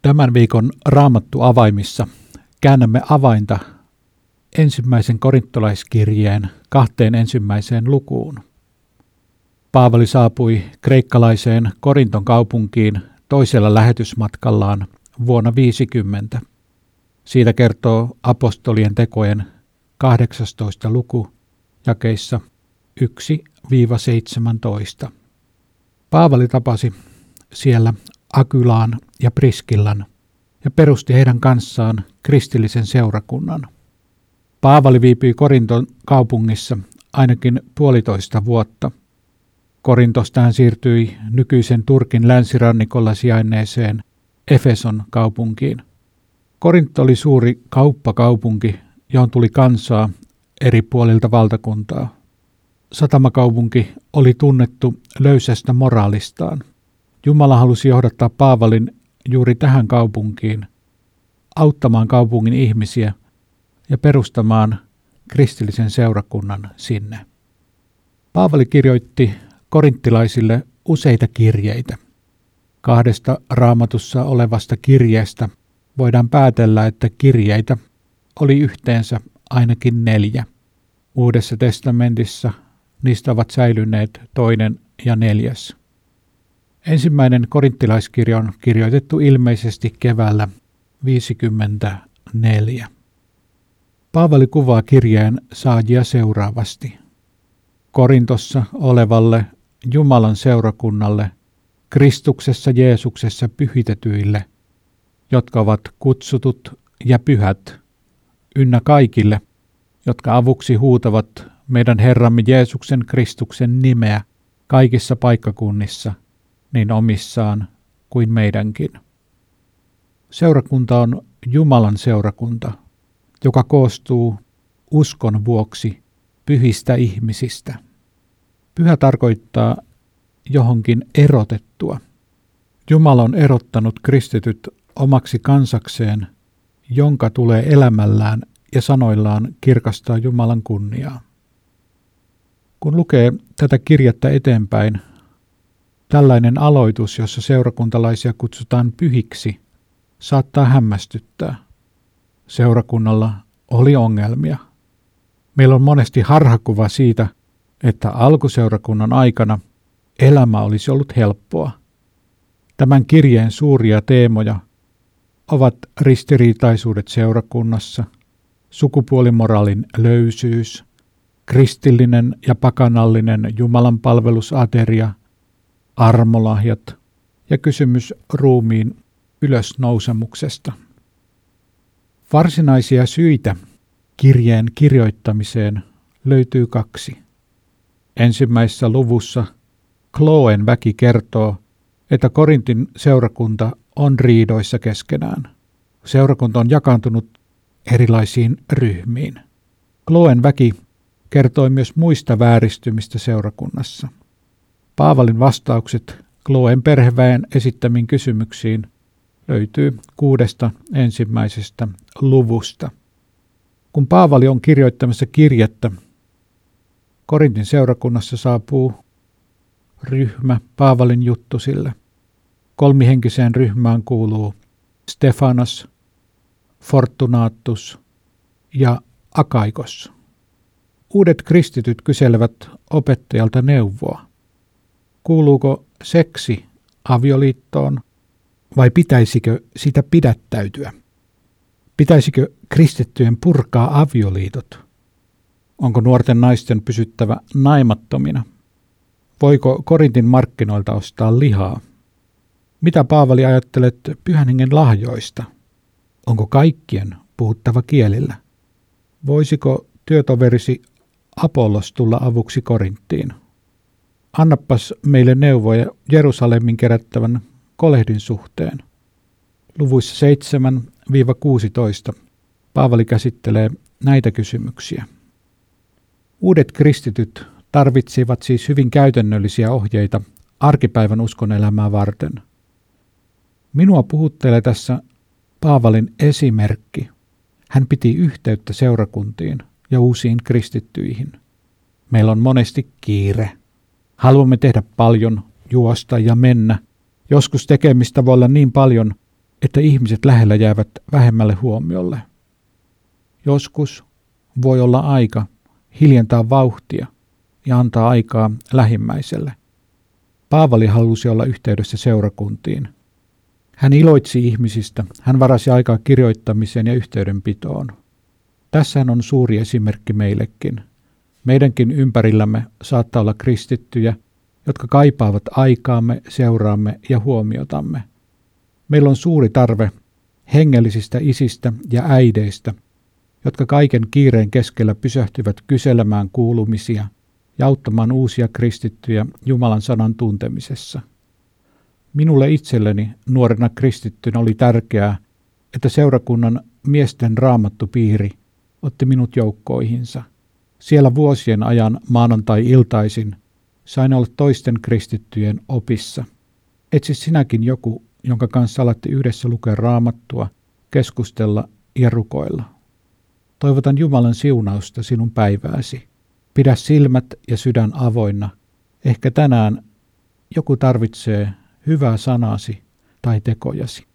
Tämän viikon Raamattu avaimissa käännämme avainta ensimmäisen korintolaiskirjeen 2 ensimmäiseen lukuun. Paavali saapui kreikkalaiseen Korinton kaupunkiin toisella lähetysmatkallaan vuonna 50. Siitä kertoo apostolien tekojen 18. luku jakeissa 1-17. Paavali tapasi siellä Akylaan ja Priskillan ja perusti heidän kanssaan kristillisen seurakunnan. Paavali viipyi Korinton kaupungissa ainakin 1,5 vuotta. Korintosta hän siirtyi nykyisen Turkin länsirannikolla sijainneeseen Efeson kaupunkiin. Korinto oli suuri kauppakaupunki, johon tuli kansaa eri puolilta valtakuntaa. Satamakaupunki oli tunnettu löysästä moraalistaan. Jumala halusi johdattaa Paavalin juuri tähän kaupunkiin, auttamaan kaupungin ihmisiä ja perustamaan kristillisen seurakunnan sinne. Paavali kirjoitti korinttilaisille useita kirjeitä. 2 Raamatussa olevasta kirjeestä voidaan päätellä, että kirjeitä oli yhteensä ainakin 4. Uudessa testamentissa niistä ovat säilyneet 2. ja 4. Ensimmäinen korinttilaiskirja on kirjoitettu ilmeisesti keväällä 54. Paavali kuvaa kirjeen saajia seuraavasti. Korintossa olevalle Jumalan seurakunnalle, Kristuksessa Jeesuksessa pyhitetyille, jotka ovat kutsutut ja pyhät, ynnä kaikille, jotka avuksi huutavat meidän Herramme Jeesuksen Kristuksen nimeä kaikissa paikkakunnissa, niin omissaan kuin meidänkin. Seurakunta on Jumalan seurakunta, joka koostuu uskon vuoksi pyhistä ihmisistä. Pyhä tarkoittaa johonkin erotettua. Jumala on erottanut kristityt omaksi kansakseen, jonka tulee elämällään ja sanoillaan kirkastaa Jumalan kunniaa. Kun lukee tätä kirjettä eteenpäin, tällainen aloitus, jossa seurakuntalaisia kutsutaan pyhiksi, saattaa hämmästyttää. Seurakunnalla oli ongelmia. Meillä on monesti harhakuva siitä, että alkuseurakunnan aikana elämä olisi ollut helppoa. Tämän kirjeen suuria teemoja ovat ristiriitaisuudet seurakunnassa, sukupuolimoraalin löysyys, kristillinen ja pakanallinen Jumalan palvelusateria, armolahjat ja kysymys ruumiin ylösnousemuksesta. Varsinaisia syitä kirjeen kirjoittamiseen löytyy 2. Ensimmäisessä luvussa Kloen väki kertoo, että Korintin seurakunta on riidoissa keskenään. Seurakunta on jakaantunut erilaisiin ryhmiin. Kloen väki kertoi myös muista vääristymistä seurakunnassa. Paavalin vastaukset Kloen perheväen esittämiin kysymyksiin löytyy 6 ensimmäisestä luvusta. Kun Paavali on kirjoittamassa kirjettä, Korintin seurakunnassa saapuu ryhmä Paavalin juttusille. 3-henkiseen ryhmään kuuluu Stefanos, Fortunatus ja Akaikos. Uudet kristityt kyselevät opettajalta neuvoa. Kuuluuko seksi avioliittoon vai pitäisikö sitä pidättäytyä? Pitäisikö kristittyjen purkaa avioliitot? Onko nuorten naisten pysyttävä naimattomina? Voiko Korintin markkinoilta ostaa lihaa? Mitä Paavali ajattelet Pyhän Hengen lahjoista? Onko kaikkien puhuttava kielillä? Voisiko työtoverisi Apollos tulla avuksi Korinttiin? Annapas meille neuvoja Jerusalemin kerättävän kolehdin suhteen. Luvuissa 7-16 Paavali käsittelee näitä kysymyksiä. Uudet kristityt tarvitsivat siis hyvin käytännöllisiä ohjeita arkipäivän uskonelämää varten. Minua puhuttelee tässä Paavalin esimerkki. Hän piti yhteyttä seurakuntiin ja uusiin kristittyihin. Meillä on monesti kiire. Haluamme tehdä paljon, juosta ja mennä. Joskus tekemistä voi olla niin paljon, että ihmiset lähellä jäävät vähemmälle huomiolle. Joskus voi olla aika hiljentää vauhtia ja antaa aikaa lähimmäiselle. Paavali halusi olla yhteydessä seurakuntiin. Hän iloitsi ihmisistä, hän varasi aikaa kirjoittamiseen ja yhteydenpitoon. Tässähän on suuri esimerkki meillekin. Meidänkin ympärillämme saattaa olla kristittyjä, jotka kaipaavat aikaamme, seuraamme ja huomiotamme. Meillä on suuri tarve hengellisistä isistä ja äideistä, jotka kaiken kiireen keskellä pysähtyvät kyselemään kuulumisia ja auttamaan uusia kristittyjä Jumalan sanan tuntemisessa. Minulle itselleni nuorena kristittynä oli tärkeää, että seurakunnan miesten raamattupiiri otti minut joukkoihinsa. Siellä vuosien ajan maanantai-iltaisin sain olla toisten kristittyjen opissa. Etsi sinäkin joku, jonka kanssa alatte yhdessä lukea raamattua, keskustella ja rukoilla. Toivotan Jumalan siunausta sinun päivääsi. Pidä silmät ja sydän avoinna. Ehkä tänään joku tarvitsee hyvää sanasi tai tekojasi.